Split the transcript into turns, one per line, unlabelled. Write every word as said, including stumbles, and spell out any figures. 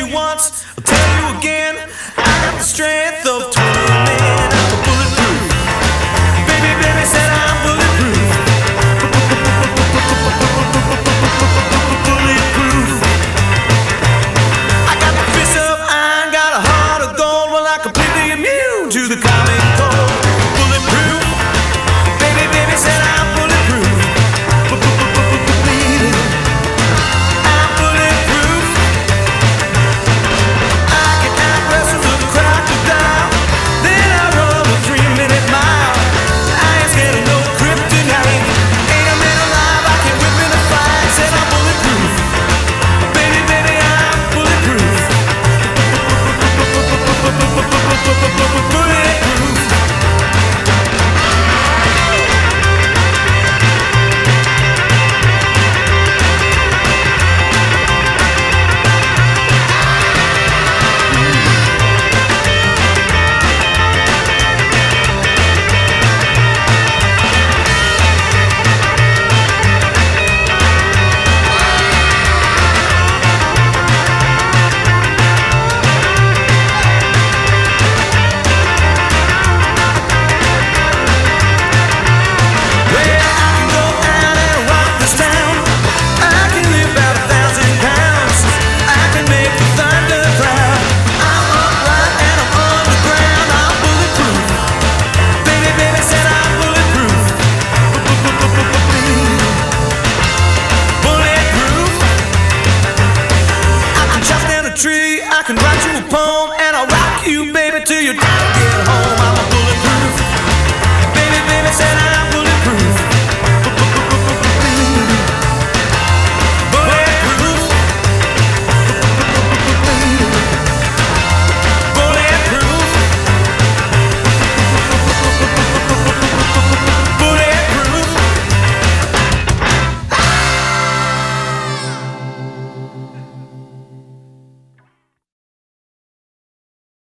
once, I'll tell you again. I got the strength of twenty men. I'm bulletproof. Baby, baby said I'm bulletproof. Bulletproof. I got the fist of iron, got a heart of gold. Well, I'm completely immune to the common cold. Bulletproof. Baby, baby said I'm bulletproof. I'm bulletproof. I can out-wrestle the crocodile. Then I run a three-minute mile. I ain't scared of no kryptonite. Ain't a man alive I can whip in a fight. Said I'm bulletproof. Baby, baby, I'm bulletproof. Bulletproof. Tree, I can write you a poem and I'll rock you, baby, till you're